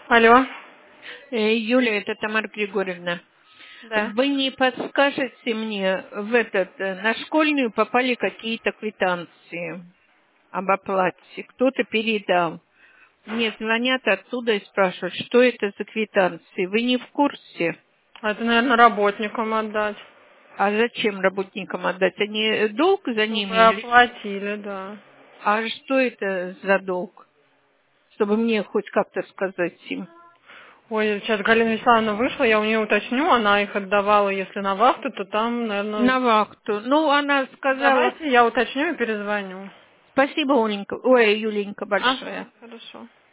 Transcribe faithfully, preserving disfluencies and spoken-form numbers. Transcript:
Алло. Э, Юля, это Тамара Григорьевна. Да. Вы не подскажете мне, в этот, э, на школьную попали какие-то квитанции об оплате? Кто-то передал. Мне звонят оттуда и спрашивают, что это за квитанции. Вы не в курсе? А это, наверное, работникам отдать. А зачем работникам отдать? Они э, долг за Чтобы ними? Или... оплатили, да. А что это за долг? Чтобы мне хоть как-то сказать им. Ой, сейчас Галина Вячеславовна вышла, я у нее уточню, она их отдавала, если на вахту, то там, наверное... На вахту. Ну, она сказала, Давайте я уточню и перезвоню. спасибо, Оленька, ой, Юленька, Ага, большое. хорошо.